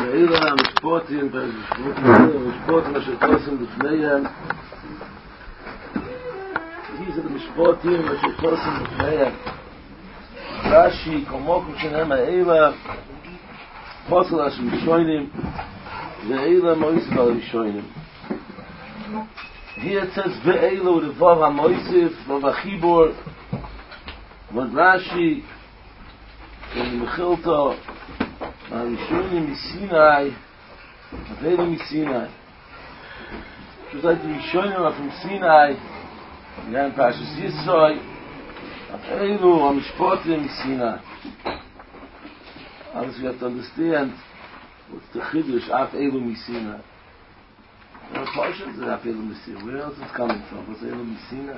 ואילו המשפוטים והמשפוטים אשר חוסם לפניהם diese המשפוטים אשר חוסם לפניהם רש"י כמוקם שנהם האלה חוסל אשר ראשונים ואלה מויסף על ראשונים Here it says ve'elu the vav ha-moisif vav ha-chibur when Rashi in Mechilta ha-rishonim misinai ve'elu misinai just like the rishonim are from Sinai in Parshas Yisroi ve'elu ha-mishpotim misinai obviously we have to understand what's the chiddush af elu misinai Portions is Elu Messina. Where else is it coming from? What's Elu Messina?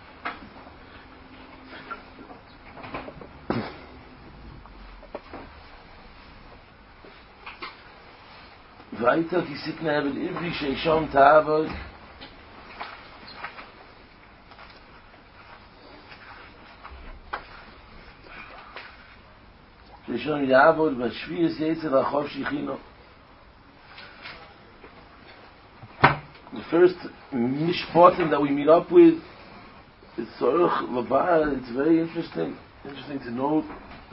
Weiter die Sikna Ebed Ivri Sheishom Ta'avod Sheishom Ya'avod Vashvias Yetzer Achov Shichino The first mishpatim that we meet up with is Tzorach Labah. It's very interesting to note.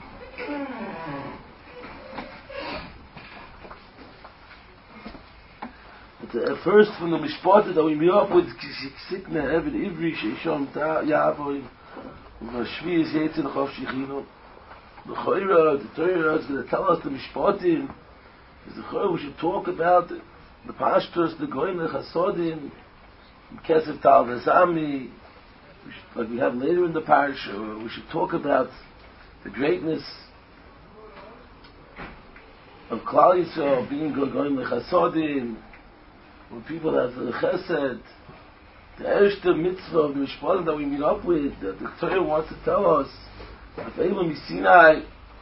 But first from the mishpatim that we meet up with Sikna Eved Ivri Sheishom Ya'avoy Vashvias Yetzer Achov Shichino the Chayra, the Torah is going to tell us the mishpatim. The Chayra we should talk about it. The pastors, the Goyim, the Chasodim, Kesef Tal Vezami, like we have later in the parish, we should talk about the greatness of Klal Yisrael being Goyim, the Chasodim, when people have the Chesed, the Ershte Mitzvah of the Mishpatim that we meet up with, that the Torah wants to tell us, of Elam Sinai.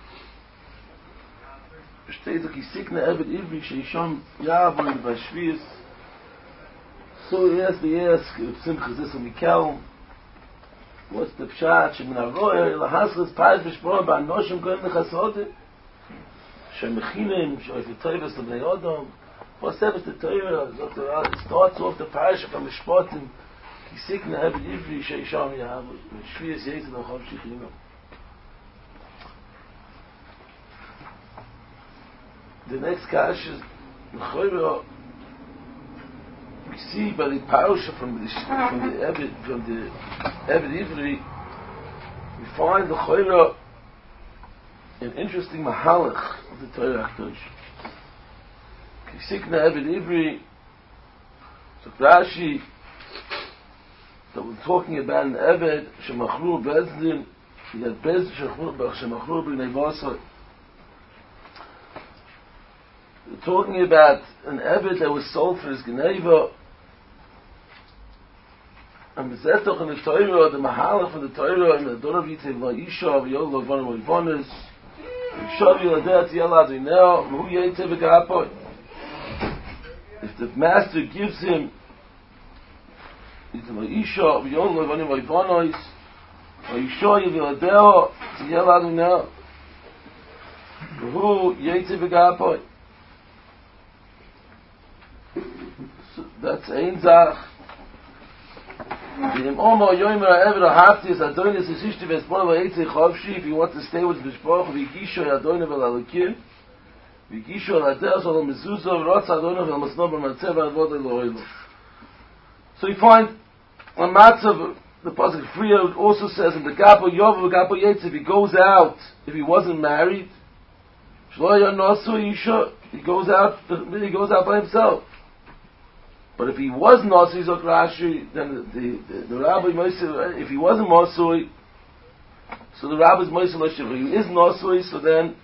Steht doch Sikna Ebed Ivri Sheishom Ya'avoy Vashvias. So he asked Simcha Zissel Mikel, what's the pshat? Shemin Aroyer Lahasras Paz Vishbor Ba'anoshim Goyim Nechasodim Shemechinim Shoyf Yitoivas Lebnei Odom. What's the Torah? It starts off the parasha from Mishpatim Sikna Ebed Ivri Sheishom Ya'avoy Vashvias Yetzer Achov Shichino. The next kash is we see by the parasha from the Ebed Ivri, we find the Chayra an interesting mahalach of the Torah Hakadosh. Kisikna Ebed Ivri, so Rashi that we're talking about an Ebed shemachru bezdin, he had bezdin shemachru b'nei vasar. We're talking about an Ebed that was sold for his Geneva. And the Zetoch in the Torah, the Mahalach from the Torah, and the Dorav Yitzev La'isha, V'yol L'von V'yvonis, V'shav Yiladeh T'yel Adineo, V'hu Yetzev V'gapoy. If the master gives him Yitzev La'isha, V'yol L'von V'yvonis, V'yisha Yiladeh T'yel Adineo, V'hu Yetzev V'gapoy. That's ein Zach. If you want to stay with the Mishpach, so you find on Matzav, the Pasuk Friya also says in the Gapo Yov, Gapo Yetz, if he goes out, if he wasn't married, he goes out by himself. But if he was Nasui Zok Rashi, then the Rabbi Moshe, if he wasn't Nasui, so the Rabbi's Moshe Lashiv. If he is Nasui, so then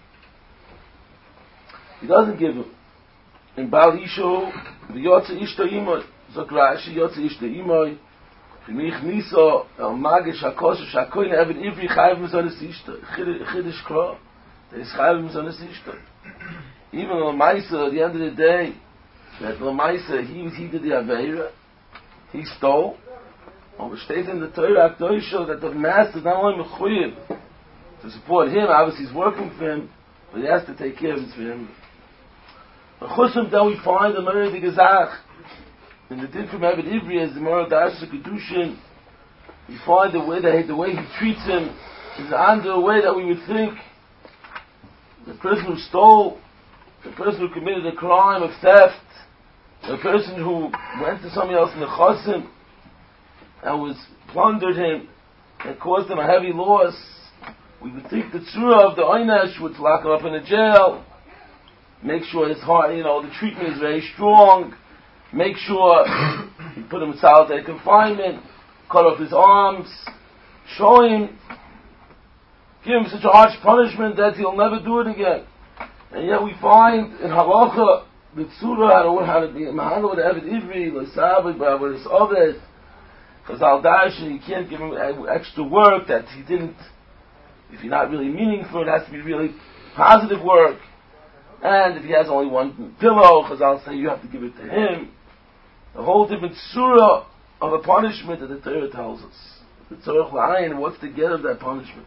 he doesn't give him. In Baal Isho, the Yotze Ishta Imoy, Zok Rashi, Yotze Ishta Imoy, V'mich Niso, El Magish HaKosher, Shakoyin Eved Ivri, Chayiv Mizonis Ishta, Chidish Kro, there is Chayiv Mizonis Ishta. Even on Maisa, at the end of the day, that Lamaisa, he did the Aveira, he stole. And it states in the Torah Hakadosh that the master is not only mechuyev to support him, obviously he's working for him, but he has to take care of it for him. Chusum, then we find the Murray the Gezach. In the Din from Abed Ivri, as the Murray Darsh Kedushin, we find the way he treats him is under a way that we would think the person who stole, the person who committed a crime of theft, the person who went to somebody else in the chosim and was plundered him and caused him a heavy loss, we would think the tzura of the Oynesh would lock him up in a jail, make sure his heart, the treatment is very strong, make sure you put him in solitary confinement, cut off his arms, show him, give him such a harsh punishment that he'll never do it again. And yet we find in Halacha the tzura how to be mahalo with Eved Ivri, l'sabed, but it's Oved, because al darshan, you can't give him extra work that he didn't. If you're not really meaningful, it has to be really positive work. And if he has only one pillow, because I'll say you have to give it to him. A whole different surah of a punishment that the Torah tells us. The tzorach la'ayin, what's the get of that punishment?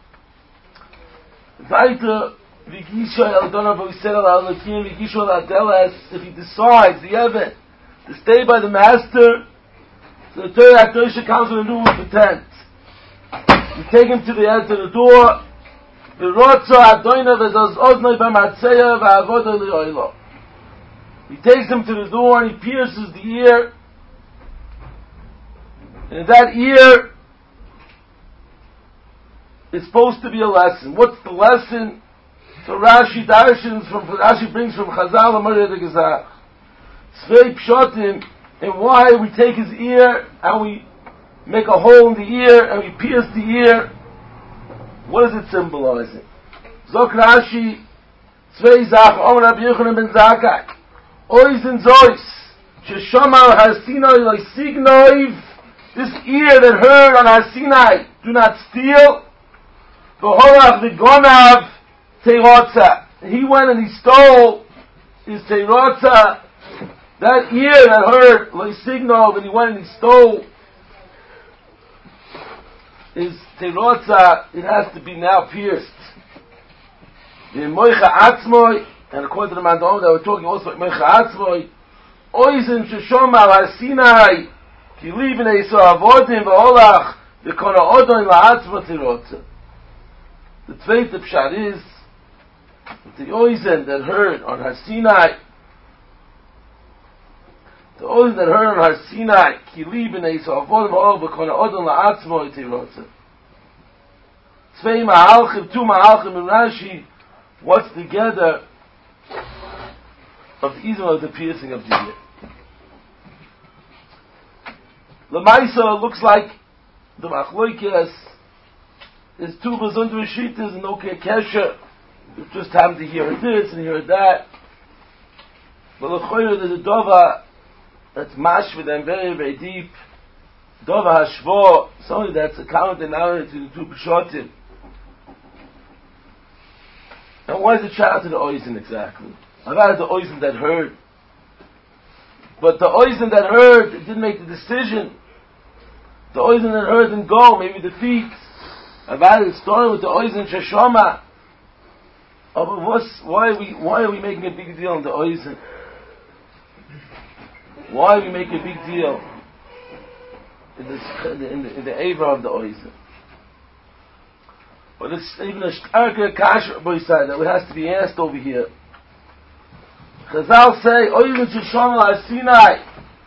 Weiter, v'gisha el donav v'isel al alakim, v'gisha el adelas, if he decides, the Eved, to stay by the master, so the Torah HaKadosh comes with a new patent. You take him to the door, he takes him to the door and he pierces the ear, and in that ear is supposed to be a lesson. What's the lesson? So Rashi brings from Chazal Amar the Gezach. Tzvei Pshotim, and why we take his ear and we make a hole in the ear and we pierce the ear. What is it symbolizing? Zok Rashi, Tzvei Zach, Omer Rabbi Yochanan ben Zakkai, Oizen Zois, Sheshomar Har Sinai Loisignoiv, this ear that heard on Har Sinai, do not steal, V'holach V'gonav Teirotza. He went and he stole his Teirotza, that ear that heard Loisignov, and he went and he stole his Teirotza, it has to be now pierced. The Moicha Atzmoi, and according to the Mandom that we're talking also about Moicha Atzmoi, Oizen Sheshomar Har Sinai, Ki Livin Eiso Avodim V'olach V'kona Odon La'atzmo Teirotza. The Tzveite Pshat is the Oizen that heard on Har Sinai, the Oizen that heard on Har Sinai, Ki Livin Eiso Avodim V'olach V'kona Odon La'atzmo Teirotza. Tzvei Ma'alchim, two Ma'alchim in Rashi, what's together of the Izmah of the piercing of the ear? L'maisa looks like the Machloikes is two besondere Shitas and no Kesher. You just happen to hear this and hear that. But l'choyer there's a Dova that's mash with them very, very deep. Dova Hashvo, something that's a common denominator to the two Peshotim. And why is it shout out to the Oizen exactly? About the Oizen that heard. But the Oizen that heard didn't make the decision. The Oizen that heard didn't go, maybe the feet. About the story with the Oizen Sheshoma. Why are we making a big deal on the Oizen? Why are we making a big deal in the Eva of the Oizen? But it's even a starker kasher boyside that has to be asked over here. Chazal say, Oizen Sheshom Har Sinai,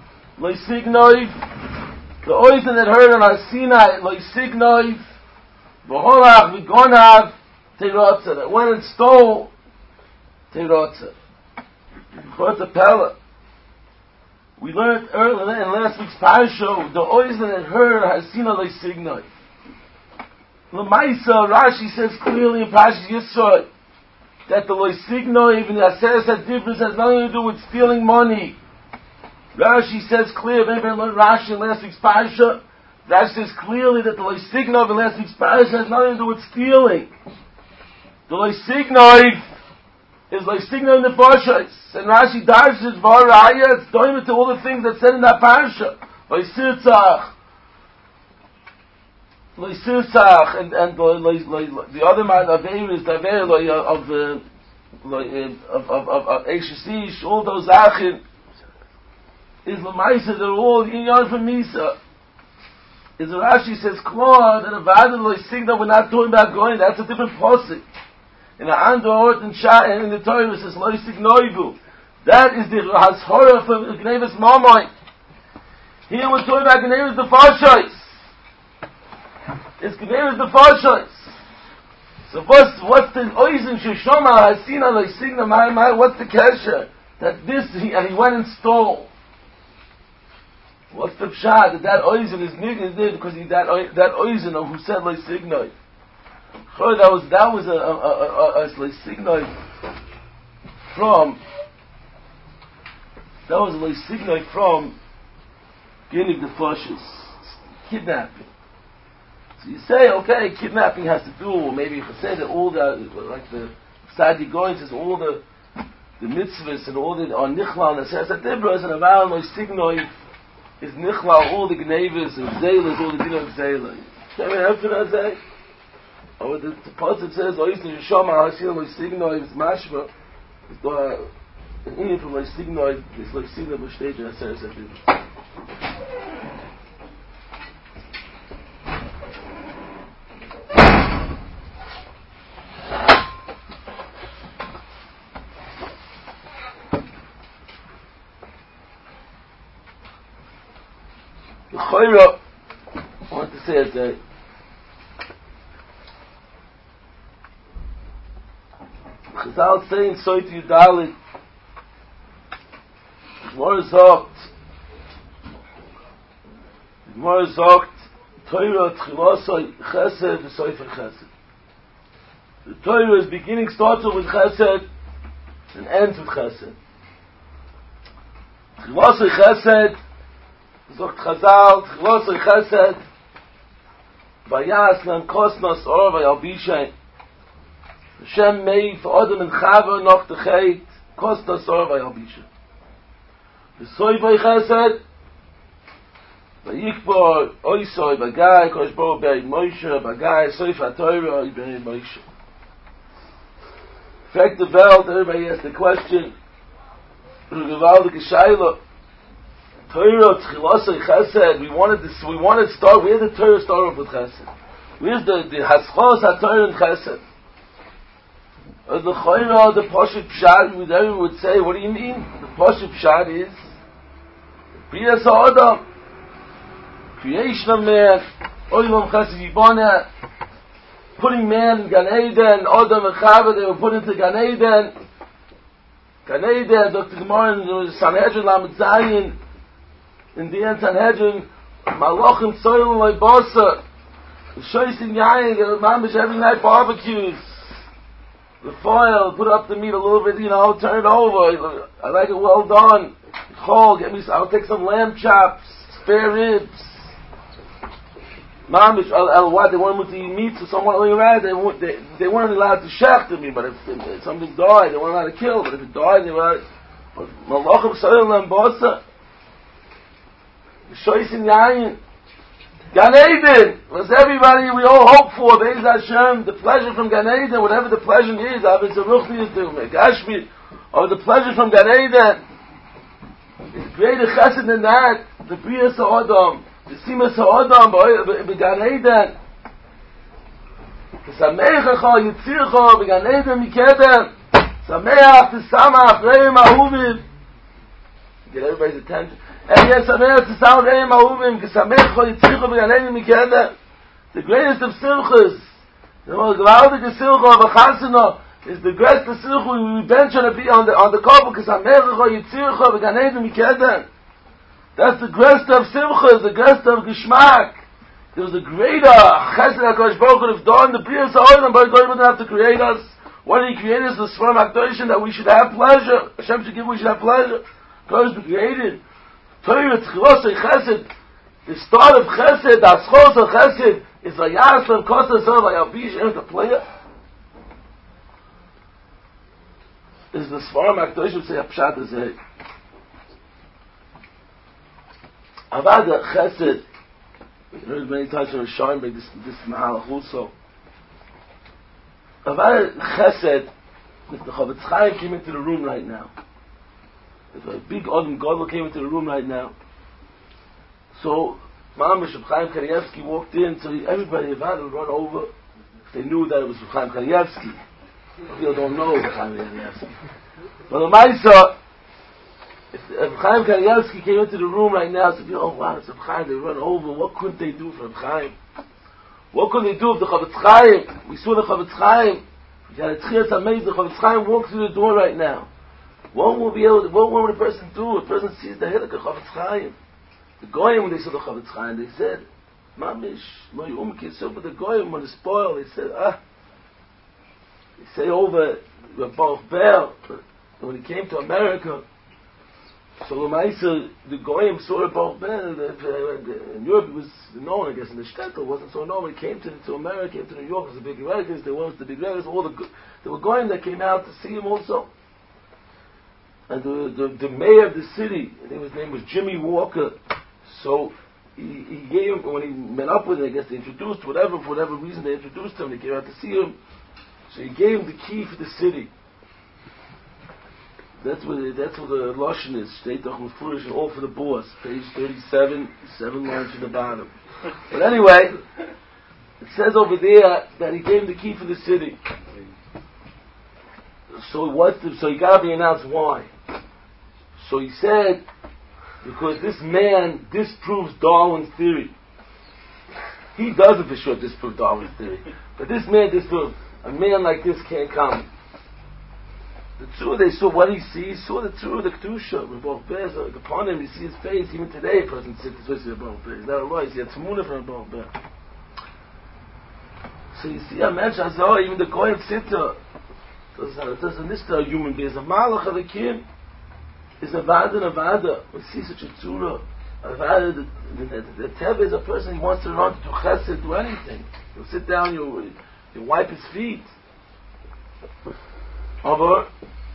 Loisignoiv, the Oizen that heard on Har Sinai, Loisignoiv, V'holach V'gonav Teirotza, that went and stole Teirotza. What's a pella? We learned earlier in last week's parasha, the Oizen that heard on Har Sinai, Loisignoiv. L'maisa, Rashi says clearly in Parashas Yisro that the Loisigno, even the Aseres HaDibros, has nothing to do with stealing money. Rashi says clearly, maybe I learned Rashi in last week's Parasha, Rashi says clearly that the Loisigno in last week's Parasha has nothing to do with stealing. The Loisigno is Loisigno in the Boshais. And Rashi dashes Varaya, it's doing it to all the things that said in that Parasha. Loisirzach, and the other man Aveir is the Aveir of the of Eishesish, all those Achin, is Lamaisa, they're all Inyan from Misa. Is Rashi says, Klor, that Avadim Lo Signa, we're not talking about going, that's a different posik. In the Andor Ort and in the Torah it says, Lo Signoivu. That is the Hashorah from Gnevis Marmite. Here we're talking about Gnevis the Farshois. It's Gnevis the Farshois. So what's the Oizim Shishoma Hasina Lo Signa, what's the kesher? That this, he went and stole. What's the pshat? That oizen is there because that oizen of who said like signoi. That was a like signoi from getting the flushes, kidnapping. So you say, okay, kidnapping has to do, maybe if I say that all the like the Sadi Goin says all the mitzvahs and all the on Nichla and the Sesat Dibros and around like signoi. Is Nichla all the Gnevis and Zaylas, all the Din of Zayla. Can we have to that say? Or the Pasuk says, Oisni Shishama Hashil Lo Signoi is Mashma. It's the Indian from Lo Signoi is Lo Signoi B'Shtej and Aser Zayla. I want to say it that Chazal saying Soit Yudalit Gemara sagt Torah Tchilosoi Chesed V'Soifer Chesed. The Torah's beginning starts with Chesed and ends with Chesed. Tchilosoi Chesed Zogt Chazal, Tchilosoi Chesed, Vayas Lem Kosnos Or Vayalbishay. Hashem made for Adam and Chava noch the Chet, Kosnos Or Vayalbishay. V'Soivoi Chesed, Vayikbor Oisoi Bagai, Kosh Bo Beri Moshe, Bagai, Soif HaTorah, Beri Moshe. Fact the Welt, everybody asks the question, Gewaldige Shaila, Torah Tchilosoi Chesed. We wanted to start. Where did the Torah start off with Chesed? Where's the Haschos HaTorah and Chesed? The Chayra, the Poshet Pshat, everyone would say, what do you mean? The Poshet Pshat is Priyas HaAdam, creation of man, Olam Chesed Yiboneh, putting man in Gan Eden, Adam and Chava, they were put into Gan Eden. Gan Eden, Dr. Gemara, there was Sanhedrin Lamed Zayin. In the end, Sanhedrin, Malachim Soil and Bosa, the Shoyis in Yain, the Mamish every night barbecues, the foil, put up the meat a little bit, turn it over. I like it well done. Chol, I'll take some lamb chops, spare ribs. Mamish, what they wanted to eat meat, so someone around, they weren't allowed to shechter me, but if something died, they weren't allowed to kill, but if it died, they were, Malachim Soil and Bosa. Shoyis in Yayin, Gan Eden was everybody we all hope for. Be'ez Hashem, the pleasure from Gan Eden, whatever the pleasure is, Avos Ruchni to Gashmi, or the pleasure from Gan Eden. It's greater Chesed than that. The Priyas HaAdam, the Simas HaAdam, Be'gan Eden. Samechacha Yitzircha Be'gan Eden Mikedem. Sameach T'samach Reim Ahuvim. Get everybody's attention. The greatest of simchas, the most gewaltige simcha of a chasana, is the greatest of simcha we bench on the couple, that's the greatest of simchas, the greatest of geschmack. There was a greater chesed HaKadosh Baruch Hu have done the Priyas HaOlam, but God didn't have to create us. What did He create us? The Sfarim HaKadoshim, that we should have pleasure. Hashem should give, we should have pleasure. God is created. Torah Tchilosoi Chesed, the start of Chesed, the Aschos of Chesed, is Vayas Lem Kosnos Or Vayalbish, and the player. Is the Sfarim HaKadoshim say a Pshat is it. Avad Chesed, you heard many times from Rishonim by this Mahalach also. Avad Chesed if the Chavetz Chaim came into the room right now, if a big Adam Gadol came into the room right now, so Mamash of Chaim Kanievsky walked in, so everybody about would run over if they knew that it was Chaim Kanievsky. People don't know Chaim Kanievsky. But the Maisa, if Chaim Kanievsky came into the room right now, so people, oh wow, it's Chaim, they run over, what couldn't they do for Chaim? What could they do if the Chavetz Chaim, we saw the Chavetz Chaim, we had a Tchias HaMeis, the Chavetz Chaim walks through the door right now. What would a person do? A person sees the Hilak of Chavetz Chaim. The Goyim, when they saw the Chavetz Chaim, they said, Mamish, Moy Umki, so for the Goyim, when they spoil, they said, they say over, we're both Bear, but when he came to America, so the Goyim saw the Baruch Ben, in Europe it was known, I guess, in the Shtetl, it wasn't so known. When he came to America, came to New York, it was the big relatives, there was the big relatives, there were Goyim that came out to see him also. And the mayor of the city, his name was Jimmy Walker, so he gave him, when he met up with him, I guess they introduced, for whatever reason they introduced him, they came out to see him, so he gave him the key for the city. That's what the Lashon is. Shtei Toch Mefurish and all for the boss. Page 37, 7 lines to the bottom. But anyway, it says over there that he gave him the key for the city. So he got to be announced why. So he said, because this man disproves Darwin's theory. He doesn't for sure disprove Darwin's theory. But this man disproves. A man like this can't come. The Tzur, they saw what he sees, saw the Tzur, the Kedusha, with Baruch Be'ez, upon him, you see his face, even today, a person sits with Baruch Be'ez. He's not a roy, he had Tmunah from Baruch Be'ez. So you see, I mentioned, even the Goyim Sitter, doesn't list a human being, a Malach of the Kim, is a Vada. We see such a Tzura. A Vada, the Teb is a person, he wants to run to Chesed, do anything. He'll sit down, you wipe his feet. Aber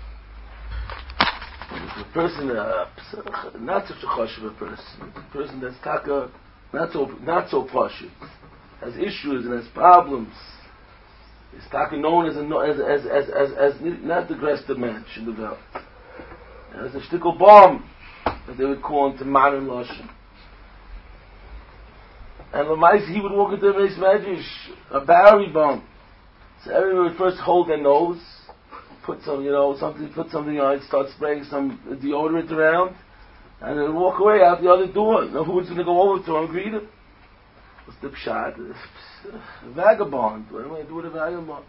a person, not such a choshev person that's not so pashut, has issues and has problems, is known as not the greatest mensch in the world. As a shtickle bomb that they would call him to modern Lashon. And Lamais, he would walk into the Beis Medrash, a Bowery bomb. So everyone would first hold their nose, put something on it, start spraying some deodorant around, and then walk away out the other door. Now who's going to go over to him and greet him? What's the pshat? A vagabond. What am I going to do with a vagabond?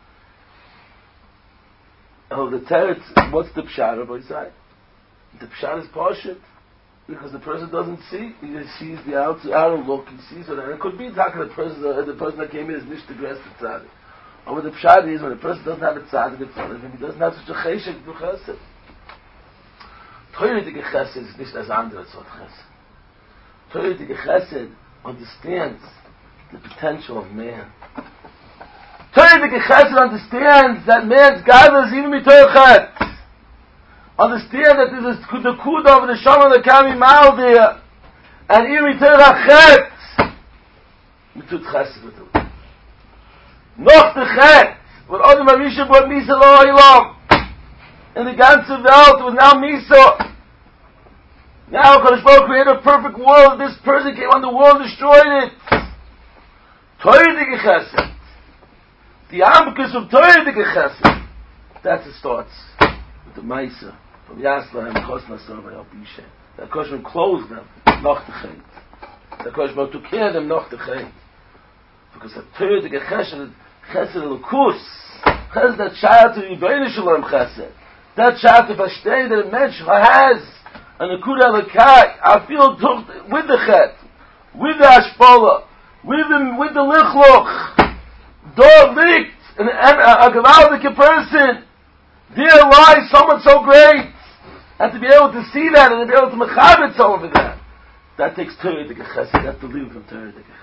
Oh, the teretz, what's the pshat, Rabbi Isai? The pshat is partial, because the person doesn't see. He just sees the outer look, he sees it, and it could be talking the person that came in is nicht the grest tzaddik. Or what the pshat is, when a person doesn't have a tzaddik in front of him, he doesn't have such a cheshek to chesed. Teurige chesed is nicht as andere sort chesed. Teurige chesed understands the potential of man. Teurige chesed understands that man's God is even mitoichet. Understand that this is the kuda of the shama that can be mal there, and even mitoichet mitut chesed with him. Noch the chet, what Adam Arisha brought Misa lo Olam, in the ganze Welt was now Misa. Now Kadosh Baruch created a perfect world. This person came on the world and destroyed it. Toidige Chesed, the Amkus of Toidige Chesed. That's it starts with the Misa from Yasla and Chosna Sarva Yal Bishem. That Kadosh Baruch closed them, noch the chet. That Kadosh Baruch took care of them, noch the chet. Because the Toidige Chesed, Chesed Elokus, Chesed that child to Yibbeinu Shalom Chesed, that child to verstehen that a mensch has an Akuda Elokai, I feel with the Chet, with the Ashpola, with the Lichloch, dort liegt a gewaltige person, there lies someone so great, and to be able to see that and to be able to mechabit someone for that takes Toidige Chesed, that's the living from Toidige Chesed.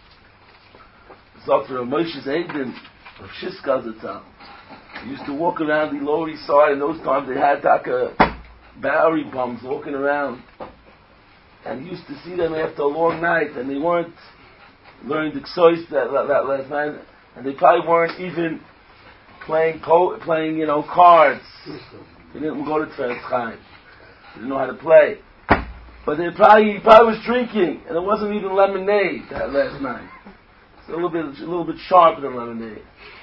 Dr. Moshe's Eidim of Shishkazatam. He used to walk around the Lower East Side. In those times they had Bowery bums walking around. And he used to see them after a long night, and they weren't learning the Ksois that last night, and they probably weren't even playing cards. He didn't go to Tveres Chaim. He didn't know how to play. But he probably was drinking, and it wasn't even lemonade that last night. It's a little bit sharper than lemonade.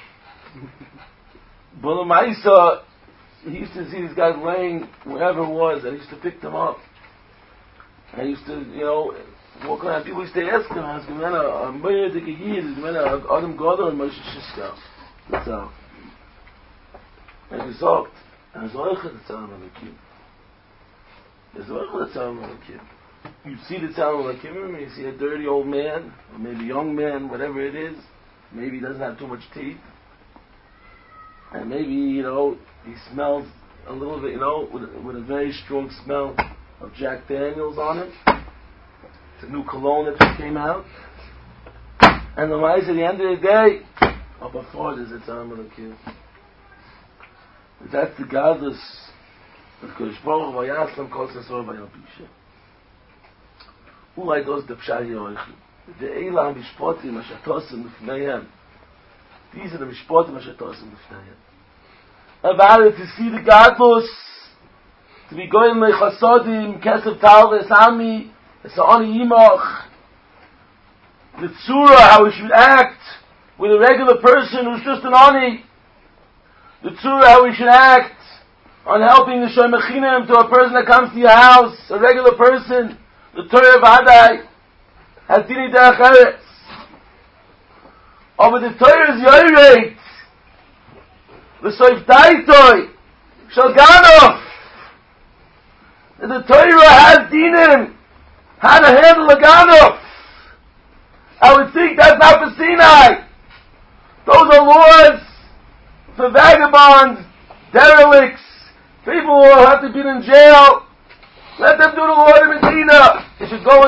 But Lamaisa, he used to see these guys laying wherever it was, and he used to pick them up. And he used to, walk around. People used to ask him, I'm going to take a year, Adam Godel and Moshe Shishka. That's all. And he talked, and he's like, you see the Tzalem Alekim, you see a dirty old man, or maybe a young man, whatever it is, maybe he doesn't have too much teeth, and maybe, he smells a little bit, with a very strong smell of Jack Daniels on him. It's a new cologne that just came out. And the mice at the end of the day, before there's a Tzalem Alekim. That's the godless. Because Baruch Vayaslam calls us over by Yalpisha. Ulai does the Pshai Yoichi. The Eila HaMishpotim HaShatosim Lefneihem. These are the Mishpotim HaShatosim Lefneihem. About to see the godless, to be going like Chasodim, Kesef Talves, Ami, Esa'ani Yimach, the Tzura, how we should act with a regular person who's just an Ani, the Tzura, how we should act on helping the Shoymechinim to a person that comes to your house, a regular person, the Torah of Adai, has Dini Derech Eretz. Over the Torah is Yoyreit, the Soif Daitoi, Shalganov, and the Torah has Dinim, how to handle a Ganov. I would think that's not for Sinai. Those are laws for vagabonds, derelicts, people who have to be in jail. Let them do the law in Medina. They should go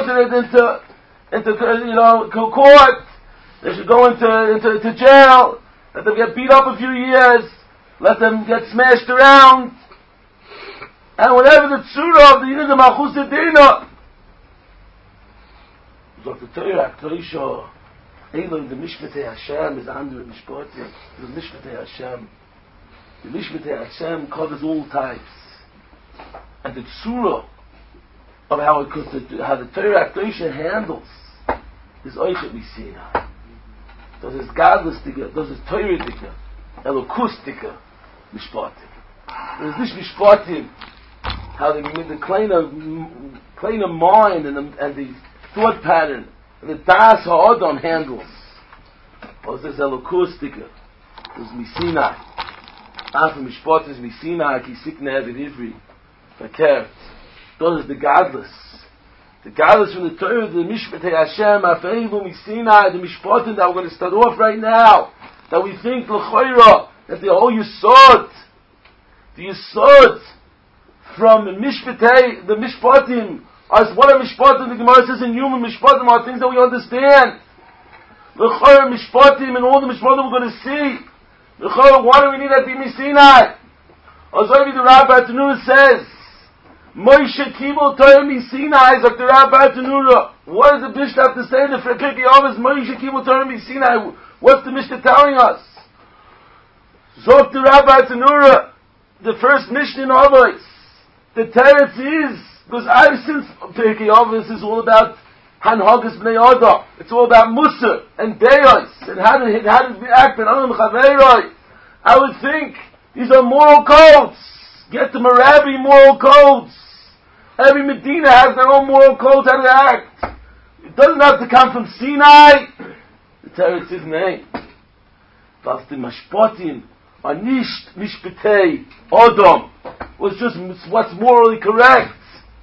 into court. They should go into jail. Let them get beat up a few years. Let them get smashed around. And whatever the tzura of the Yidin Malchus Dina. So the Torah, Toisha, Eilon, the Mishpatei Hashem is under the Mishpatim. The Mishpatei Hashem. The Mishpatei Hashem covers all types. And the tzura of how the Torah Toisha handles is Oichet Misina. Does his godless digger, does his Torah digger, Elokus digger, Mishpatim. There's this Mishpatim, how the kleiner mind and the thought pattern, and the Das HaAdam handles. Or there's Elokus digger, there's Misina. After Mishpatim is Misina, Ki Sikna Evid Ivri, Fakert. Those are the godless. The godless from the Torah, the Mishpatei Hashem, Afeivu Misina, the Mishpatim that we're going to start off right now, that we think, L'choira, that the whole Yisod from the Mishpatei, the Mishpatim, as what are Mishpatim, the Gemara says in human Mishpatim are things that we understand. L'choira Mishpatim and all the Mishpatim we're going to see. L'choira, why do we need that Bimi Sinai? Ozovi the Rabbi Tanura says, Moshe Kibul Torah Sinai, Dr. Rabbi Tanura. What does the Mishnah have to say? The Pirkei Avos Moshe Kibul Torah Sinai. What's the Mishnah telling us? Dr. Rabbi Tanura, the first Mishnah in Avos. The teretz is because since Pirkei Avos is all about Hanhagas Bnei Adam. It's all about Musa and Deos and how to act and Anam Chaveiroi. I would think these are moral codes. Get the Marabi moral codes. Every Medina has their own moral codes how to act. It doesn't have to come from Sinai. The teretz is name. But the Mashpatim are nisht mishpatei Adam was just what's morally correct.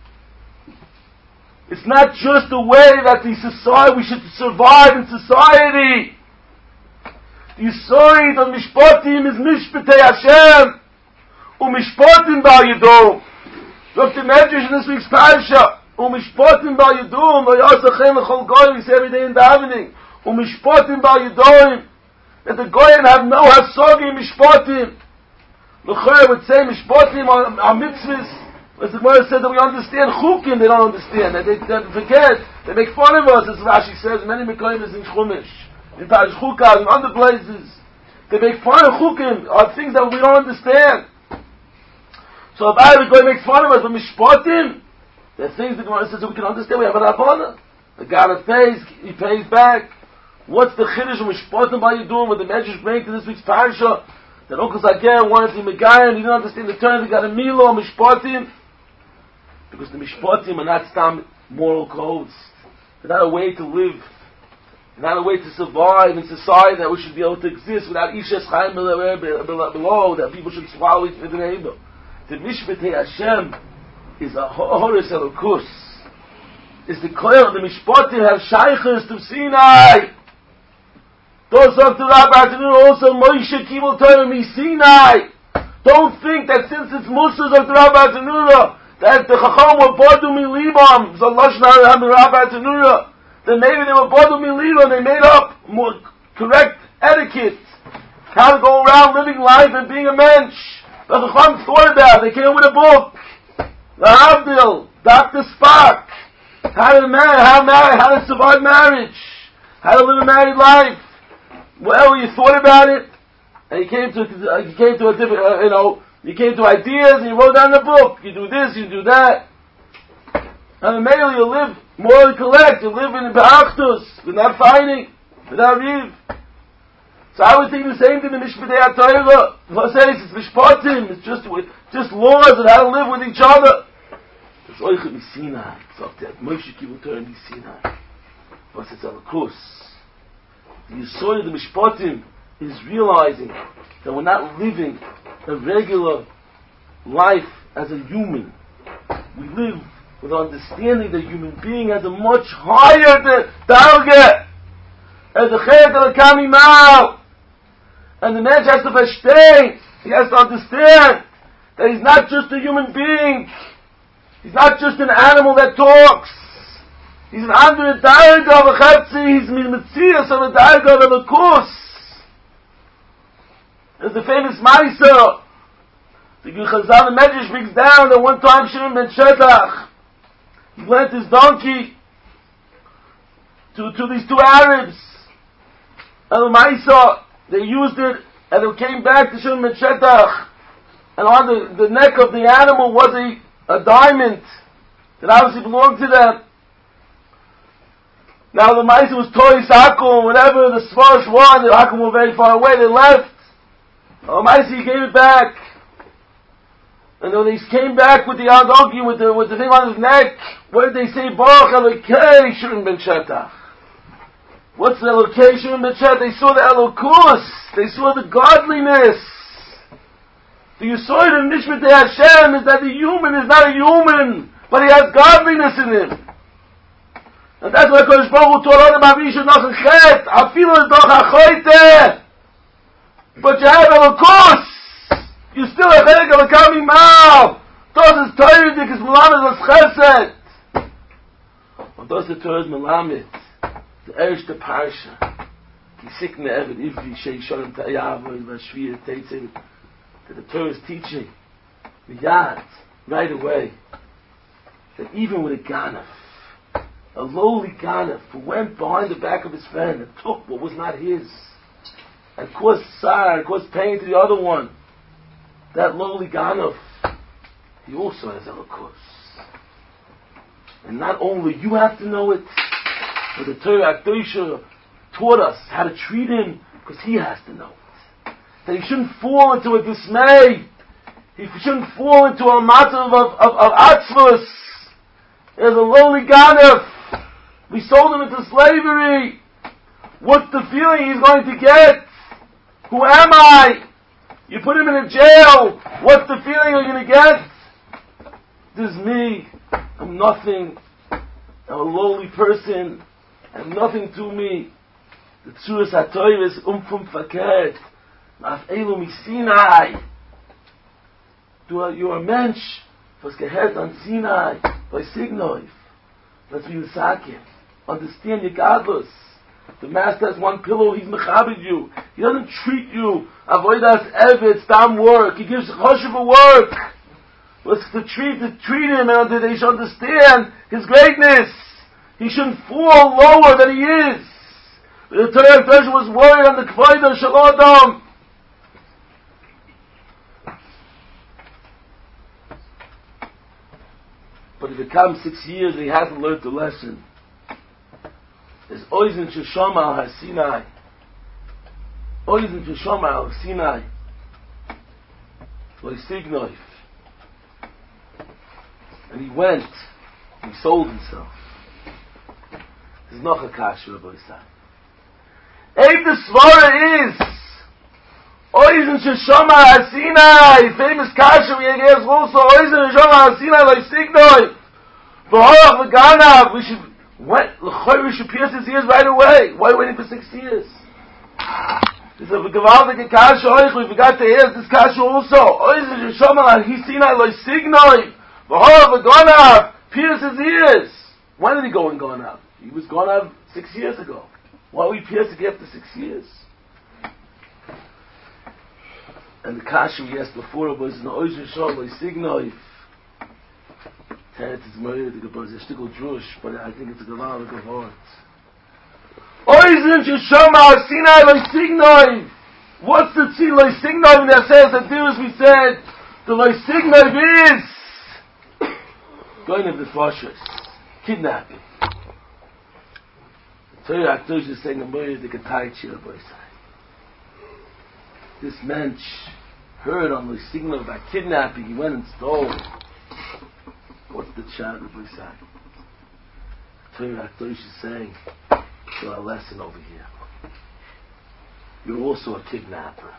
It's not just the way that we should survive in society. The Yisori of Mishpatim is Mishpatei Hashem. Umishpatim Bal Yidom. Look to Medrash in this week's parasha. Umishpatim Bal Yidom. V'yasachem l'chol goyim. We say every day in davening. Umishpatim Bal Yidom. That the goyim have no hasogim Mishpatim. L'chol would say Mishpatim are mitzvahs. As the Gemara said that we understand chukim, they don't understand. They forget. They make fun of us, as Rashi says, many Mekoyim in Chumash, in Parish Chukah, in other places. They make fun of chukim, of things that we don't understand. So if I would go and make fun of us, but mishpatim, there's things the Gemara says that we can understand. We have a Rabbana. The God pays, he pays back. What's the chiddush of mishpatim by you doing? What the Medrash bring to this week's parasha? That Uncle Zager wanted to Megayah and he didn't understand the terms. He got a milo, mishpatim. Because the mishpatim are not stam moral codes. They're not a way to live. They're not a way to survive in society that we should be able to exist without ishes chaim below, that people should swallow each other neighbor. The mishpatei Hashem is a horus elokus. Is the koil, the mishpatim have shaykhs to Sinai. Those of the Rabbi also Moshe Kibul Torah mi Sinai. Don't think that since it's Musas of the Rabbi Tanura, that the Chacham were bodu mi libam, so Lashna and the Rabbi Tanura, that maybe they were bodu mi libam, they made up more correct etiquette, how to go around living life and being a mensch. The Chacham thought about it. They came with a book, the Havdil, Dr. Spock, how to marry, how to survive marriage, how to live a married life. Well, you thought about it, and you came to a different, you came to ideas, and you wrote down the book. You do this, you do that. And mainly you live morally correct, you live in Ba'achtus, without fighting, without riv. So I would think the same thing in Mishpatei HaTorah. What says it's Mishpatim, it's just laws of how to live with each other. It's Oichet Misinai. It's up there. Moshe Kibul Torah Misinai. But it's Alakus. The Yesod of the Mishpatim is realizing that we're not living a regular life as a human. We live with understanding that human being has a much higher target. As a Chet Elokam Imau. And the man has to verstehen, he has to understand that he's not just a human being. He's not just an animal that talks. He's an andere Darga of a Chetzi. He's Mitzias of a Darga of a Kus. There's the famous Maisa. The Chazal Medrash brings down that one time Shimon ben Shetach, he lent his donkey to these two Arabs. And the Maisa, they used it, and it came back to Shimon ben Shetach. And on the neck of the animal was a diamond that obviously belonged to them. Now the Maisa was Tori Sakum, whatever the Svarish won, the Hakum were very far away, they left. The Maisa, he gave it back. And when he came back with the donkey, with the thing on his neck, what did they say? Baruch Elokei Shimon ben Shetach. What's the location in the chat? They saw the Elokus. They saw the godliness. The Yesod in Mishpatei Hashem is that the human is not a human, but he has godliness in him. And that's why Kodesh Baruch Hu taught Adam Avisha Nachan Chet, Afilu Doch HaChoyte. But you have Elokus. You still have Chet Elokam Imau. Those is Torah Dik is Melamed as Chesed. And those the Torah is Melamed. The erste Parsha, die Sikne Eved Ivri, Shei Sholem Ta'ayavo, Vashvir, Teitzim, that the Torah is teaching, Miyad, right away, that even with a Ganef, a lowly Ganef, who went behind the back of his friend and took what was not his, and caused sorrow, and caused pain to the other one, that lowly Ganef, he also has Elokus. And not only you have to know it, but the Torah Akdosha taught us how to treat him, because he has to know it. That he shouldn't fall into a dismay. He shouldn't fall into a matter of atzvus. There's a lowly Ganef. We sold him into slavery. What's the feeling he's going to get? Who am I? You put him in a jail. What's the feeling you're going to get? This is me. I'm nothing. I'm a lowly person. And nothing to me. The Tzuras HaTorah is fakert. Ma'af elu misinai. You are a mensch. Was gehet on Sinai. By Signoif. Let's be Misakim. Understand your godless. The master has one pillow, he's mechabed you. He doesn't treat you. Avodas evet, stam work. He gives choshev work. Was to treat him and they should understand his greatness. He shouldn't fall lower than he is. The Torah was worried on the Kvoida Shalodom. but if it comes 6 years and he hasn't learned the lesson, is Oizen Sheshama al Sinai. Oizen Sheshama al Sinai. Lo Signoif. And he went, he sold himself. There's noch a kasha, Rabbi Yisai. Eib the Svara is Oizen Sheshama al Sinai. Famous kasha we have also Oizen Sheshama al Sinai Lo Signoif. V'horach v'ganav. We should we should pierce his ears right away. Why waiting for 6 years? There's a gewaltige kasha euch. We forgot to ask this kasha also. Oizen Sheshama al Sinai Lo Signoif. V'horach v'ganav. Pierce his ears. When did he go and gone out? He was gone out 6 years ago. Why are we piercing after 6 years? And the kasha we asked before was in the Oizen Sheshama Lo Signoif. It's murder, it's a shtickle drush, but I think it's a gavaldik of heart. Oizen Sheshama al Sinai Lo Signoif. What's the tzil Lo Signoif that says that there, as we said, the Lo Signoif is going to the fashas, kidnapping. Torah Akdosh is saying a murder, the Ketaychi Rabbi Yisai. This mensch heard on Lo Signoif about kidnapping, he went and stole. What's the chat of Yisai? Torah Akdosh is saying, so a lesson over here. You're also a kidnapper.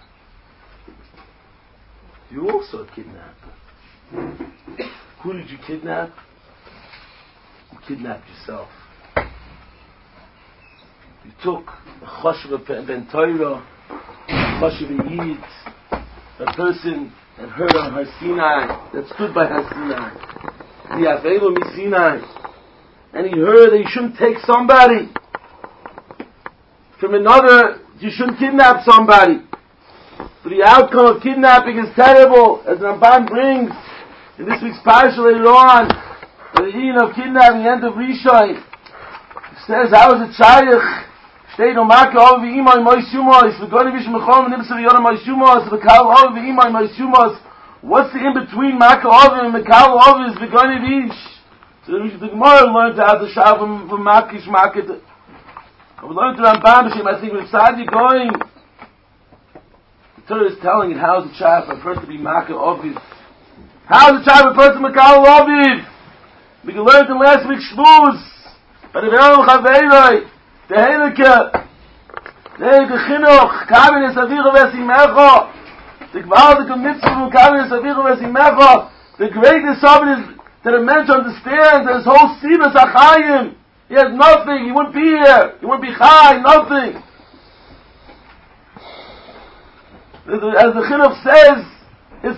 You're also a kidnapper. Who did you kidnap? You kidnapped yourself. You took a Choshev ben Torah, a Choshev Yid, a person that heard on Har Sinai, that stood by Har Sinai. The Avelo Misinai, and he heard that you shouldn't take somebody from another, you shouldn't kidnap somebody. But the outcome of kidnapping is terrible, as Ramban brings in this week's parsha later on, the end of kidnapping, the end of Rishon. He says, how is it shaykh? Steht no Maka over v'imay mois yumos, v'goni v'shmechom v'nimsa v'yona mois yumos, v'kal over v'imay mois yumos. What's the in-between Maka Ovi and Mekal Ovi is V'goni Vish? So the Gemara learned to have the Shah from Makish Maket. We learned to Rambam B'Shem, I think, with Sadi going. The Torah is telling it, how is the Shah for a person to be Maka Ovi? How is the Shah for a person to be Mekal Ovi? We can learn in last week's Shmuz. But if Elam Chaveiroi, the Helike Chinuch, Kamin es Avicha V'Esimecho, the greatness of it is that a man understands that his whole Sivas Achayim, he has nothing, he wouldn't be here, he wouldn't be Chai, nothing. As the Chinuch says, it's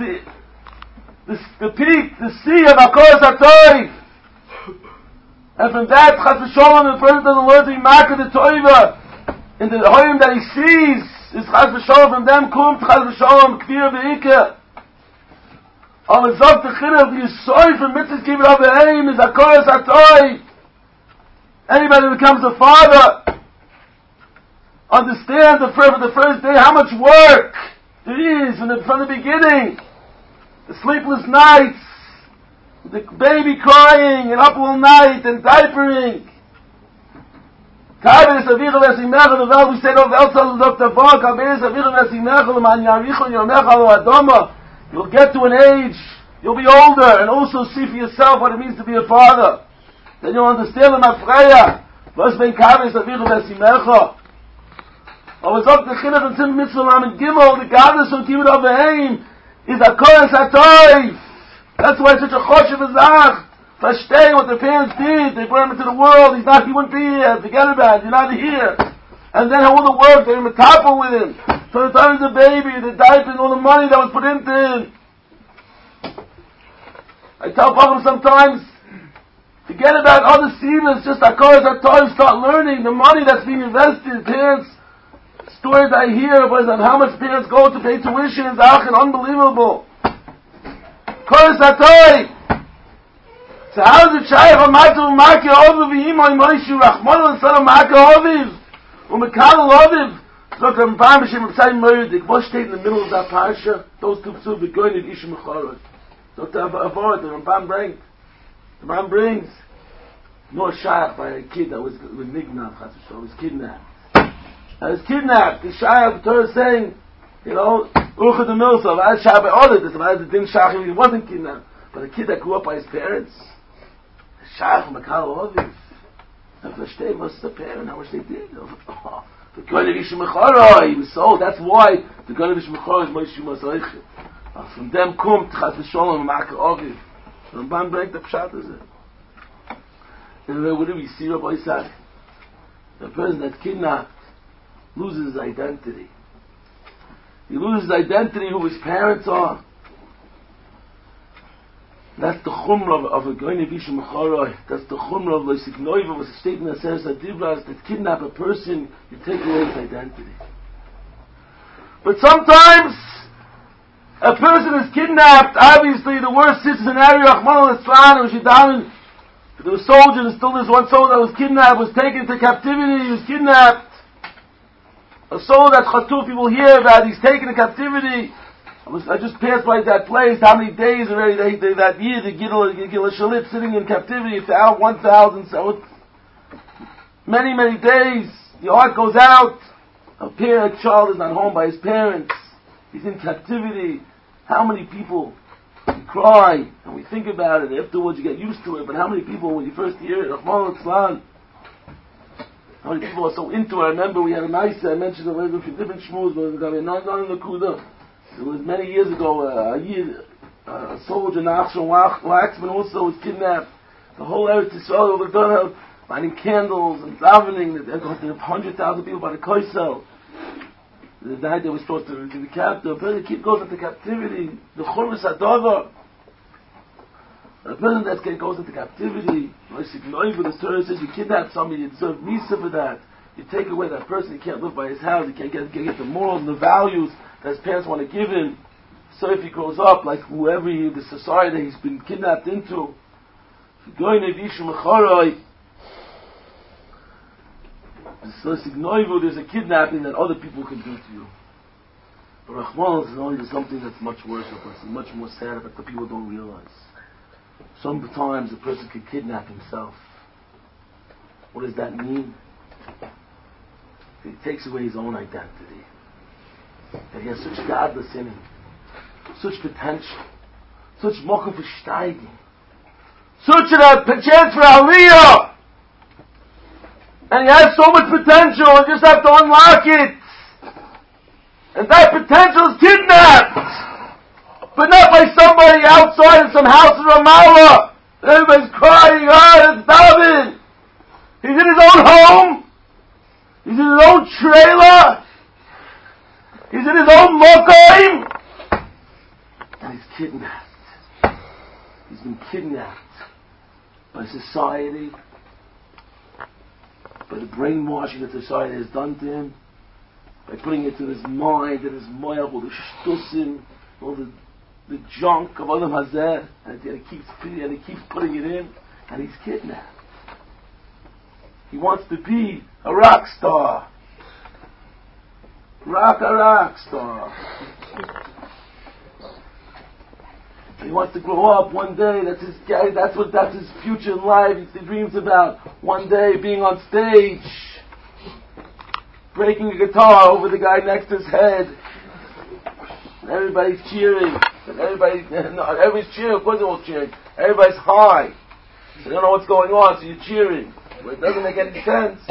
the peak, the sea of Akos HaToiv. And from that, Chas v'Sholom, the person doesn't learn to be Makar the Toiva in the Hoyim that he sees. Is Chas v'Sholom from them kommt Chas v'Sholom Kfir v'Ike. Aber sagt the Chinuch, the Yisoy from Mitzvah Kibbut Avayim is Akos HaToiv. Anybody who becomes a father understands the first day how much work there is from the beginning. The sleepless nights, the baby crying and up all night and diapering. We said you'll get to an age, you'll be older, and also see for yourself what it means to be a father. Then you'll understand the Mafreya. Was ben Kavis Avichu Vesimecha. Aber sagt der Chinuch in Sim Mitzvah Lamed Gimel, the godless von Kibbut Avayim is a Kohes HaToiv. That's why it's such a Choshev Azach. Versteh what the parents did. They brought him into the world. He wouldn't be here. Forget about it. You're not here. And then all the work, they were metapel with him. So the time of the baby, the diaper, and all the money that was put into him. I tell Pacham sometimes, forget about other sivas, just Akos HaToiv, start learning the money that's being invested. Parents, stories I hear about how much parents go to pay tuition is unbelievable. Akos HaToiv. So how is it Shaykh HaMatu Maki Oviv V'Yimoy Moishu Rachmon L'Sana Maki Oviv U'Mekal Oviv. Look, I'm Bam Hashem Rebsai Moedik. What stayed in the middle of that parsha? Those two psukim, V'Goyniv Ish Mechorot. Dr. Avorat, the Rambam brings. The man brings Nor Shayach by a kid that was Nignav, was kidnapped. I was kidnapped. The Shayach, the Torah is saying, Urcha the Milsa, I was Shayach by others, the Din Shayach, he wasn't kidnapped. But a kid that grew up by his parents, the Shayach Makal Oviv, and verstehen was the parent, how much they did. The Goyne Vish Mechara, he was sold. That's why the Goyne Vish Mechara is Moshe Masaich. From them kommt Chas V'Sholom Makal Oviv. From Ban break the Pshat is it. And what do we see, Rabbi Isaac? The person that's kidnapped loses his identity. He loses his identity, who his parents are. That's the chumrah of a Goyne Vish Mechara. That's the chumrah of Loisik Noiva, was a statement that says that Dibras, that kidnap a person, you take away his identity. But sometimes a person is kidnapped. Obviously, the worst scenario, Rahman al-Islam, there were soldiers, and still there's one soldier that was kidnapped, was taken to captivity, he was kidnapped. A soldier that Chatuf, people hear about, he's taken to captivity. I just passed by that place, how many days already that year, the Gilad Shalit sitting in captivity, it's out 1,000, so many days, the heart goes out. A child is not home by his parents, he's in captivity. How many people cry, and we think about it, afterwards you get used to it, but how many people, when you first hear it, Rahman al-Islam, how many people are so into it? I remember we had a nice, I mentioned a little bit different shmooze, but it was many years ago, a soldier, Nachshon Waxman also was kidnapped. The whole Eretz Yisrael, over the lighting candles and davening, there were 100,000 people by the Koisel. The night they were supposed to be captive, the kid goes into captivity, the Churvus Adava. A person that goes into captivity, the Torah says you kidnap somebody, you deserve Misa for that. You take away that person, he can't live by his house, he can't get the morals and the values that his parents want to give him. So if he grows up like the society that he's been kidnapped into, there's a kidnapping that other people can do to you. But Rahman is only something that's much worse for a person, much more sad, but the people don't realize. Sometimes a person can kidnap himself. What does that mean? He takes away his own identity. That he has such godless in him, such potential, such mokum for steiging, such a chance for aliyah, and he has so much potential, and just have to unlock it. And that potential is kidnapped, but not by somebody outside in some house in Ramallah. Everybody's crying, it's David. He's in his own home. He's in his own trailer. He's in his own mokaim. And he's kidnapped. He's been kidnapped by society, by the brainwashing that society has done to him, by putting it to his mind and his moyach, all the shtusim, all the junk of Adam Hazeh, and he keeps putting it in, and he's kidnapped. He wants to be a rock star. A rock star. He wants to grow up one day, that's his future in life, he dreams about one day being on stage, breaking a guitar over the guy next to his head, and everybody's cheering, everybody's cheering, of course they're all cheering, everybody's high, they don't know what's going on, so you're cheering, but it doesn't make any sense.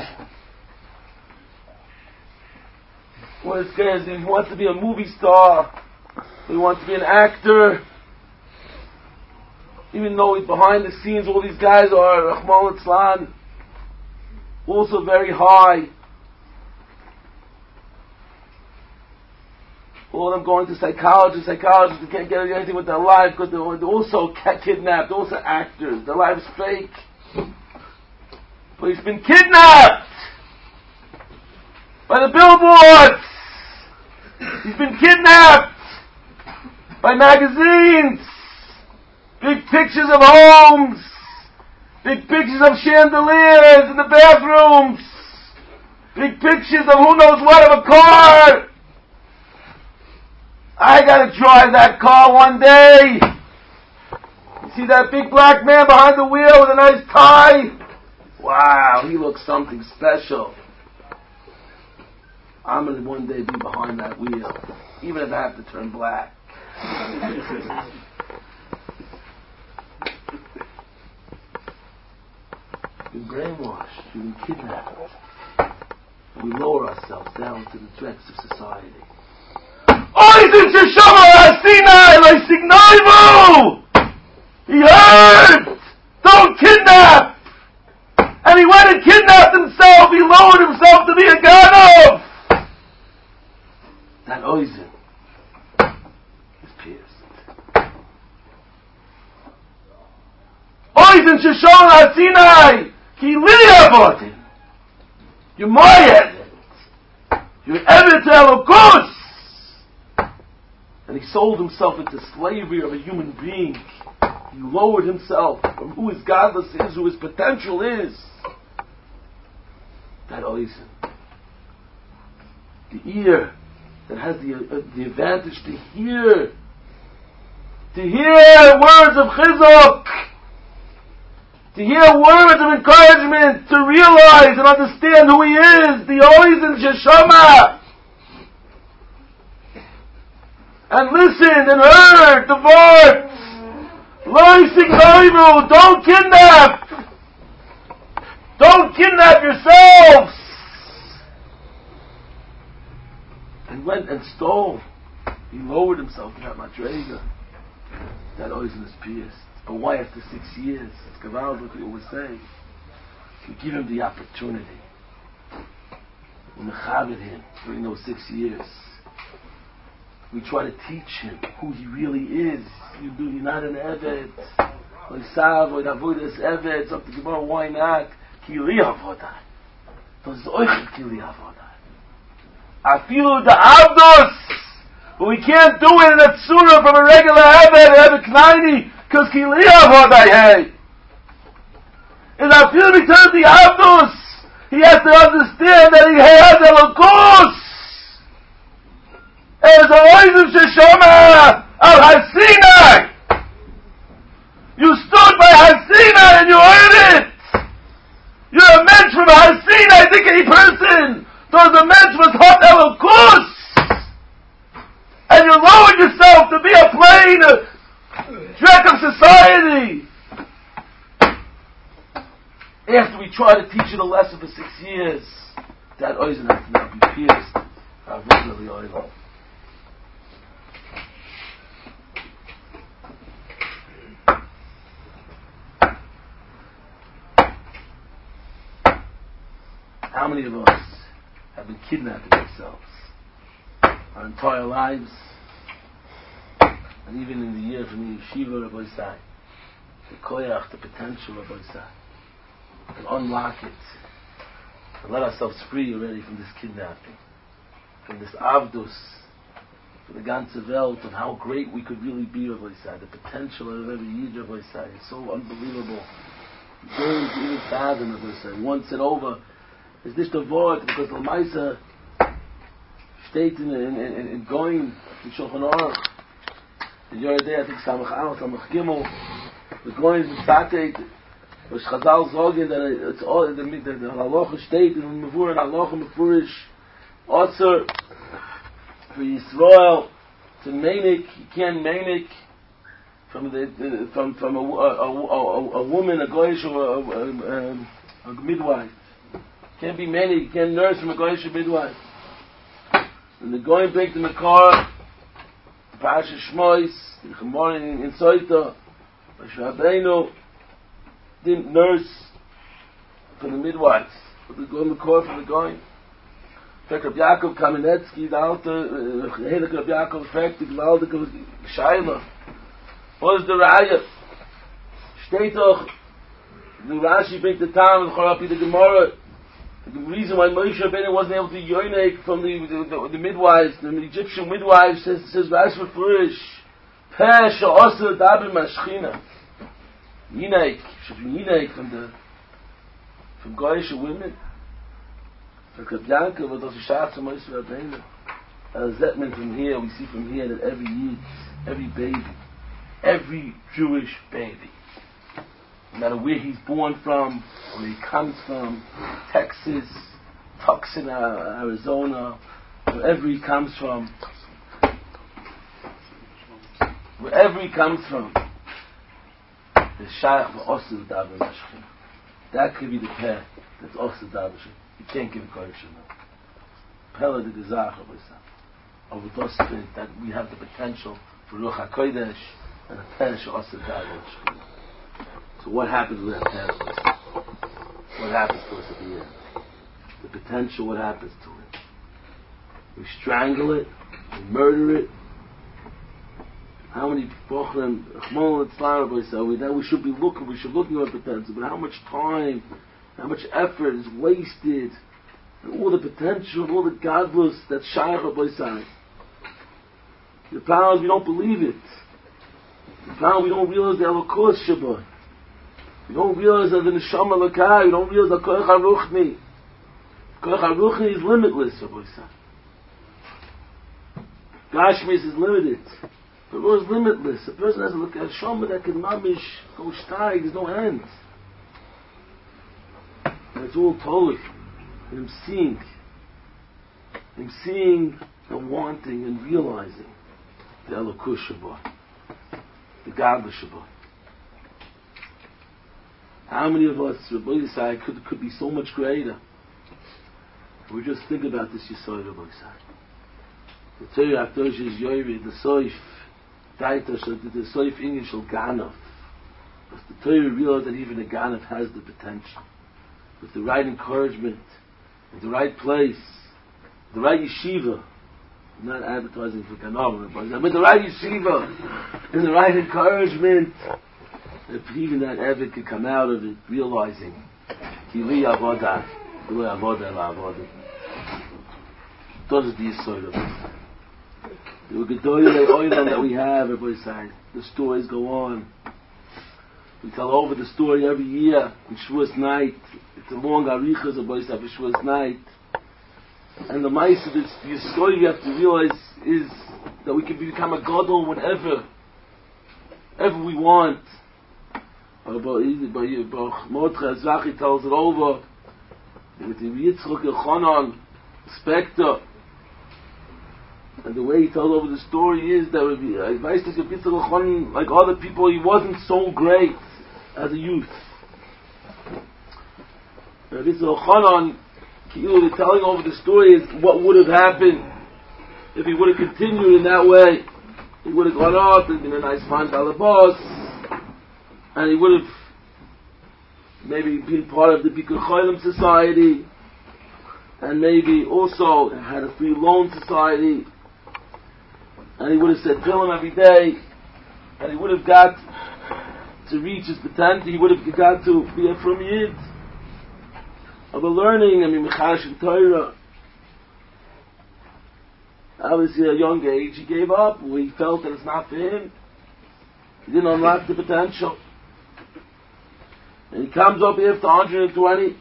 What it scares him, he wants to be a movie star, he wants to be an actor, even though behind the scenes all these guys are Rahman al-Islam, also very high. All of them going to psychologists they can't get anything with their life because they're also kidnapped, they're also actors, their life is fake. But he's been kidnapped by the billboards. He's been kidnapped by magazines. Big pictures of homes, big pictures of chandeliers in the bathrooms, big pictures of who knows what of a car. I gotta drive that car one day. You see that big black man behind the wheel with a nice tie? Wow, he looks something special. I'm going to one day be behind that wheel, even if I have to turn black. We've been brainwashed, we've been kidnapped. We lower ourselves down to the dregs of society. Oizen Sheshama Hasinai Leisignoivu! He heard! Don't kidnap! And he went and kidnapped himself. He lowered himself to be a Ganov. That Oizen is pierced. Oizen Sheshama Hasinai Ki Liyabotin. You're my Eved. You're Eved Elokus. And he sold himself into slavery of a human being. He lowered himself from who his godless is, who his potential is. That Oizen. The ear that has the advantage to hear words of chizuk, to hear words of encouragement, to realize and understand who he is, the Oizen Sheshama. And listened and heard the voice. Don't kidnap. Don't kidnap yourselves. And went and stole. He lowered himself in that madrega. That Oizen is pierced. But why after 6 years? It's Gaval, look what we say. We give him the opportunity. We mechabed him during those 6 years. We try to teach him who he really is. You're not an Eved. Oisav, Oidavudas, Eved, something Gemara, why not? Kili Avodah. Those Oichel Kili Avodah. Afilu the Avdos. But we can't do it in a tzura from a regular Eved, Eved Knaini, because Kili Avodah, hey. And Afilu returns the Avdos. He has to understand that he has Elokus. As a Oizen Sheshama al Hasinai. You stood by Hasinai and you heard it. You're a mensch from Hasinai, think any person. There's a mensch was hot Elokus. And you lowered yourself to be a plain dreck of society. After we try to teach you the lesson for 6 years, that Oizen has to now be pierced. How many of us have been kidnapping ourselves our entire lives, and even in the year from the yeshiva of Oisai, the koyach, the potential of Oisai, and unlock it, and let ourselves free already from this kidnapping, from this avdus, from the ganze Welt of how great we could really be of Oisai, the potential of every yid of Oisai is so unbelievable. You don't even fathom of Oisai. Once and over. Is this the word? Because the Lamaisa steht in going in Shulchan Aruch. The Yoredei, I think Samach Al, Samach Gimel, the going is Mitzatet, which Chazal sagen that it's all the Halacha steht in Mevur and Halacha Mefurish, Osir for Yisrael to Menik. You can't Menik from a woman, a goyish or a midwife. Can't be many, you can't nurse from a goyish or midwife. And the goyim brings in the car, Parashat Shmois, in Chemor, in Soita, Moshe Rabbeinu didn't nurse for the midwives, but they go in the car for the goyim. Reb Yaakov Kamenetsky, the alter, Hedek Reb Yaakov, fragt die gewaltige Scheile. What is the Raya? Steht doch, the Rashi bringt the time of the Chorapi, the Gemara. The reason why Moshe Rabbeinu wasn't able to yoinek from the midwives, the Egyptian midwives, says Rashi Mefurish, Peh she'oser daber mashchina. Yinek, should be yinek from Goyish women. For Reb Yaakov, but also Shach to Moshe Rabbeinu. That means from here, we see from here that every yid, every baby, every Jewish baby. No matter where he's born from, where he comes from, Texas, Tucson, Arizona, wherever he comes from, the Shaykh of Osir Davar Mashkin. That could be the path that's Osir Davar. You can't give a correction now. Pella the Gezach of those things that we have the potential for Ruach HaKodesh and a path of Osir Davar Mashkin. So what happens with that path? What happens to us at the end? The potential, what happens to it? We strangle it, we murder it. How many Bochrim, we should be looking at our potential, but how much time, how much effort is wasted, and all the potential, all the godless that's Shaykh Rabbi. The powers, we don't believe it. The power, we don't realize the Elokus Shabbat. We don't realize that the Neshama Lakai, we don't realize the Koach HaRuchni. Koach HaRuchni is limitless, Rabbi. Gashmis is limited. The Lord is limitless. A person has to look at a Shama that can mamish go steig, there's no end. And it's all Toluk. And him seeing and wanting and realizing the Elokus Shabbat, the Gadol Shabbat. How many of us, Rabbi Yisai, could be so much greater? We just think about this Yisai, Rabbi Yisai. The Torah Hakadosh is Yoyri, the Soif, the Soif English of Ganov. Because the Torah realized that even a Ganov has the potential. With the right encouragement, in the right place, the right yeshiva. I'm not advertising for Ganov, but the right yeshiva, and the right encouragement, if even that Eved could come out of it realizing, Kili Avodah, Kili Avodah La Avodah. Those are the Yisod of it. The Gedoyle Oilam that we have, everybody says, the stories go on. We tell over the story every year on Shavuos night. It's a long arichas of Bois Av Shavuos night. And the mice of this story we have to realize is that we can become a gadol whenever we want. Mordechai Zachi tells it over with the Yitzchak Yochanan Spectre. And the way he tells over the story is that Yitzchak Yochanan, like other people, he wasn't so great as a youth. Yitzchak Yochanan, telling over the story is what would have happened if he would have continued in that way. He would have gone up and been a nice man balabos. And he would have maybe been part of the Bikur Cholim society, and maybe also had a free loan society, and he would have said Tehillim every day, and he would have got to reach his potential, he would have got to be a Frum Yid of a learning, Mechash and Torah. Obviously at a young age he gave up, he felt that it's not for him, he didn't unlock the potential. And he comes up here after 120,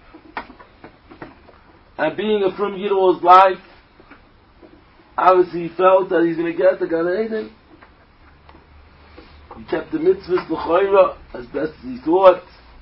and being a Frum Yid all his life, obviously he felt that he's going to get the Gan Eden. He kept the mitzvahs l'choira as best as he thought.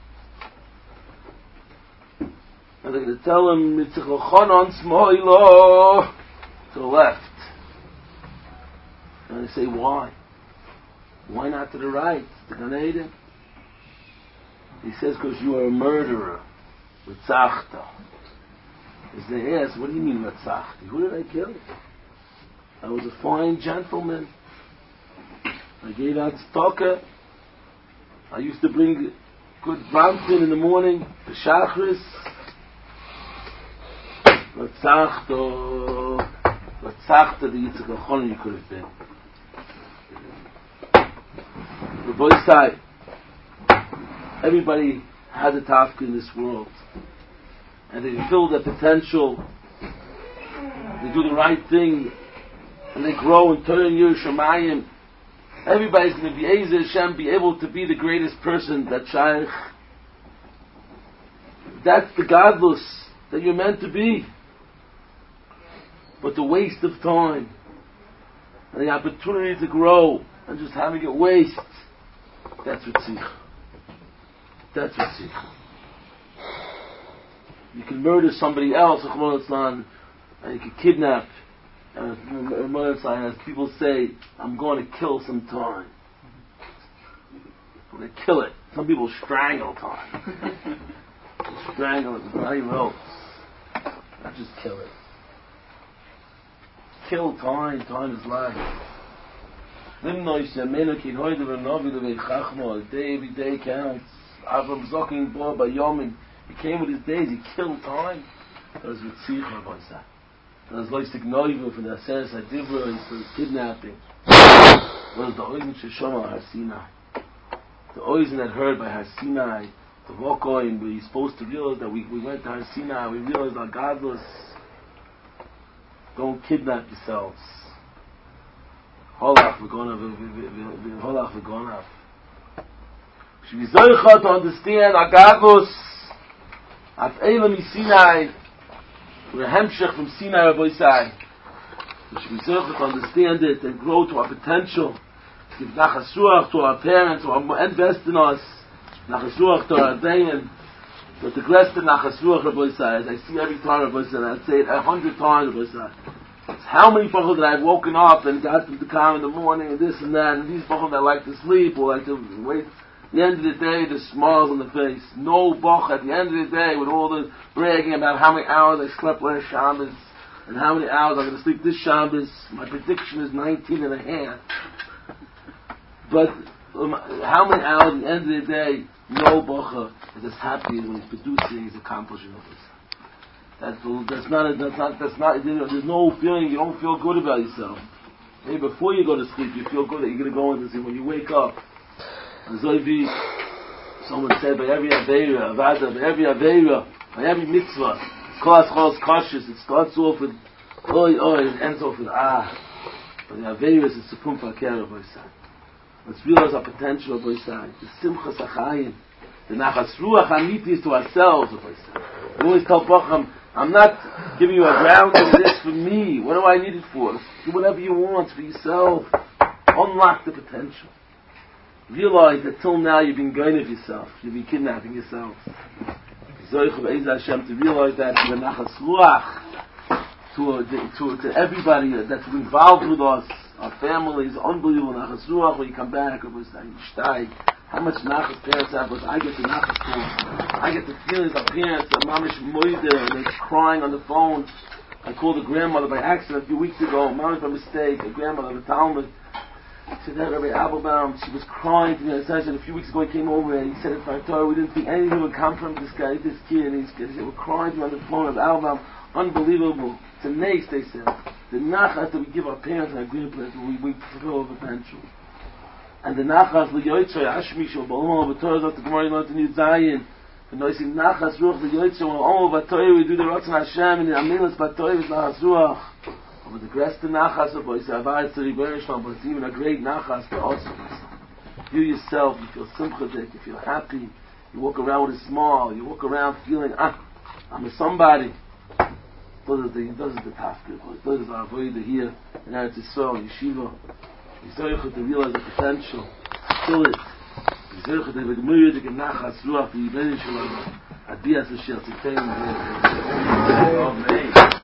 And they're going to tell him, Yitzchak Yochanan Smoilo, to the left. And they say, why? Why not to the right? The Gan Eden. He says, because you are a murderer. Ritzachta. As they ask, what do you mean Ritzachta? Who did I kill? I was a fine gentleman. I gave out tzedakah. I used to bring good Brampton in the morning, the Shachris. Ritzachta. Ritzachta, the Yitzchak Yochanan you could have been. The boy side. Everybody has a task in this world, and they fulfill their potential. They do the right thing, and they grow and turn Yerushalayim. Everybody's going to be Ezer Hashem, be able to be the greatest person that Shaykh. That's the godless that you're meant to be. But the waste of time and the opportunity to grow and just having it waste. That's Ritzicha. That's Ritzicha. You can murder somebody else, and you can kidnap. As people say, I'm going to kill some time. I'm going to kill it. Some people strangle time. Strangle it with dry ropes. Not just kill it. Kill time. Time is life. Every day counts. Avram Zokin Bo Bayomin. He came with his days. He killed time. That was Ritzicha about that. That was Loisik Noiva from the Aseres HaDivra and for kidnapping. That was the Oizen Sheshama Har Sinai. The Oizen that heard by Har Sinai, the Vokoin, where you're supposed to realize that we went to Har Sinai, we realized our godless. Don't kidnap yourselves. Holach v'gonav. Should be zoicha to understand our godless. Af Elam Sinai. We're a hemshech from Sinai Rabbi Sai. We should be zoicha to understand it and grow to our potential. Give nachas ruach to our parents, or invest in us. Nachas ruach to our dayan. But the rest of nachas ruach Rabbi Sai, as I see every time Rabbi Sai, I'd say it 100 times Rabbi Sai. It's how many people that I've woken up and got them to come in the morning and this and that, and these people that like to sleep or like to wait. At the end of the day, the smiles on the face. No boch at the end of the day with all the bragging about how many hours I slept last Shabbos and how many hours I'm going to sleep this Shabbos. My prediction is 19 and a half. But how many hours at the end of the day, no bocha is as happy as when he's producing, he's accomplishing this. That's not, there's no feeling, you don't feel good about yourself. Maybe before you go to sleep, you feel good that you're going to go into sleep. When you wake up, someone said, by every Aveira, by every mitzvah, it starts off with oi, and ends off with But the Aveira is the Sipum Fakir, boy son. Let's realize our potential, boy son. The Simchas HaChayim, the Nachas Ruach HaMiti is to ourselves, boy son. We always tell Bochum, I'm not giving you a ground of this for me. What do I need it for? Do whatever you want for yourself. Unlock the potential. Realize that till now you've been going of yourself. You've been kidnapping yourself. Zoich of Ezer Hashem to realize that the Nachas Ruach to everybody that's involved with us, our families, unbelievable Nachas Ruach. When you come back, it was like how much nachas parents have, but I get the nachas phone. I get the feelings of parents, that mamish moider, and they're crying on the phone. I called the grandmother by accident a few weeks ago, mamish by mistake, the grandmother of the Talmud. She said, Rabbi Applebaum, she was crying to me. I said, a few weeks ago he came over and he said, in front of her, we didn't think anything would come from this guy, this kid, and they were crying to me on the phone of Applebaum. Unbelievable. It's a nace, they said. The nachas that we give our parents and our grandparents, we fulfill the potential. And the nachas l'yoytzay ashmish or ba'olam b'torah that the Gemara learned in Yud Zayin. The noising nachas ruach l'yoytzay or ba'olam b'torah we do the Ratzon Hashem and the amilas b'torah is nachas ruach. But the rest of nachas of boys abayis to Rebbeinu Shalom, but it's even a great nachas to us. You yourself, you feel simchadik, you feel happy, you walk around with a smile, you walk around feeling I'm a somebody. Those are the tafkid. Those are our avodah here in Eretz Yisrael, in Yeshiva. Yisrael to realize the potential, fill it. Yisrael to have a gemurah to get nachas ruach, the Rebbeinu Shalom, adiyas l'shel tzitein. Amen.